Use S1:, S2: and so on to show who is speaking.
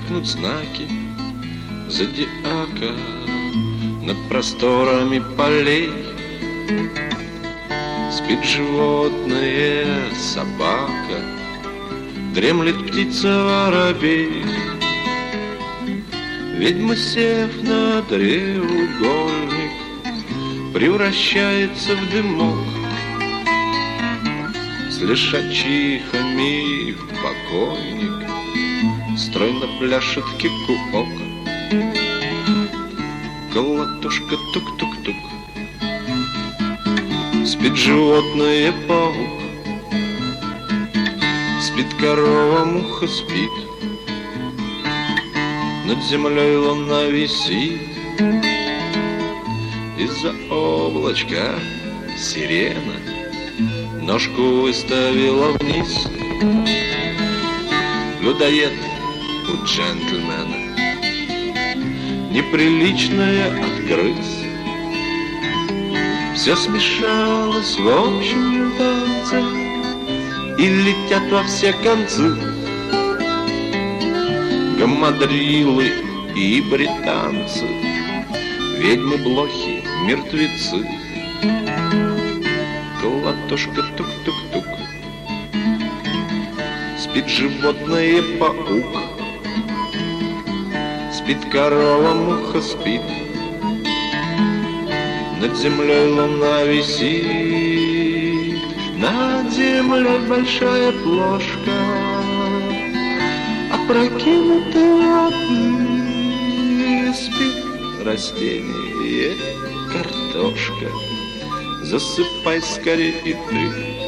S1: меркнут знаки зодиака над просторами полей. Спит животное, собака, дремлет птица, воробей. Ведьма, сев на треугольник, превращается в дымок. С лишачихами в покойник стройно пляшет кикуок. Колотушка тук-тук-тук. Спит животное, паук. Спит корова, муха спит. Над землей луна висит. Из-за облачка сирена ножку выставила вниз. Людоед у джентльмена неприличное отгрыз. Все смешалось в общем танце и летят во все концы гамадрилы и британцы, ведьмы, блохи, мертвецы. Колотушка тук-тук-тук. Спит животное, паук. Спит корова, муха спит. Над землей луна висит. Над землей большая плошка, опрокинутая воды. Спит растение, картошка. Засыпай скорее и ты.